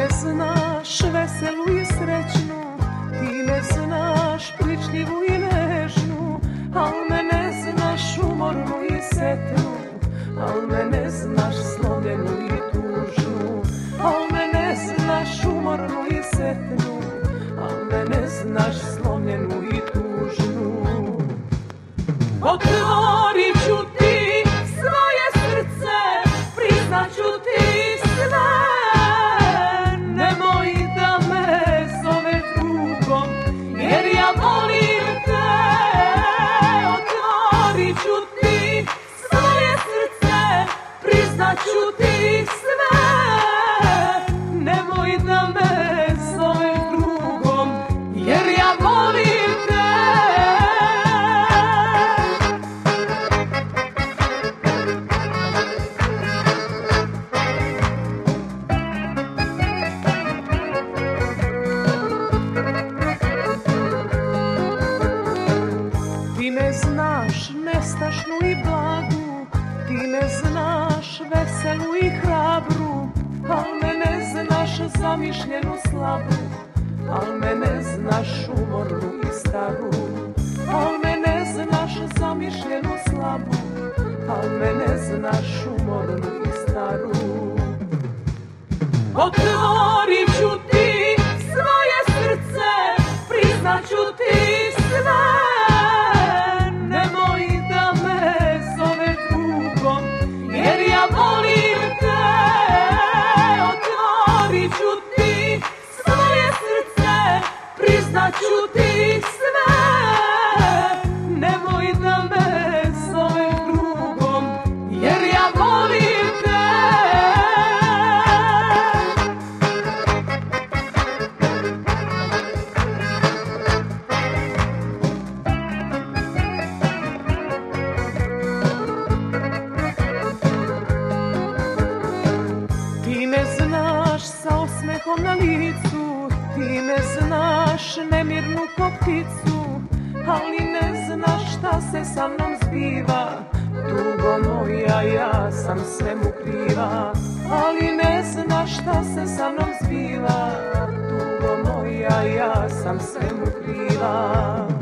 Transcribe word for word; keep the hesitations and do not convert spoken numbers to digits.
me znaš veselu i srećnu, ti me znaš pličljivu i nežnu, al me ne znaš umornu i setnu, al me ne znaš slomljenu i tužnu, al me ne znaš umornu i setnu, al me ne znaš slomljenu i tužnu. Otvorit ću ti svoje srce, priznat ću ti sve, nemoj da me zove drugom, jer ja volim te. Otvorit ću ti svoje srce, priznat ću ti sve, nemoj da me zove drugom, jer ja volim te. Ti me znaš nestašnu i blagu, ti me znaš veselu i hrabru, al me ne znaš zamišljenu slabu, al me ne znaš umornu i staru, al me ne znaš zamišljenu slabu, al me ne znaš umornu i staru. Otvorit ću ti svoje srce, priznat ću ti sve, nemoj da me zove drugom, jer ja volim te. Otvorit ću ti svoje srce, priznat ću ti sve, nemoj da me zove drugom, jer ja volim te. Ti me znaš sa osmehom na licu, ti me znaš nemirnu ko pticu, ali ne znaš šta se sa mnom zbiva. Tugo moja, ja sam svemu kriva, ali ne znaš šta se sa mnom zbiva. Tugo moja, ja sam svemu kriva.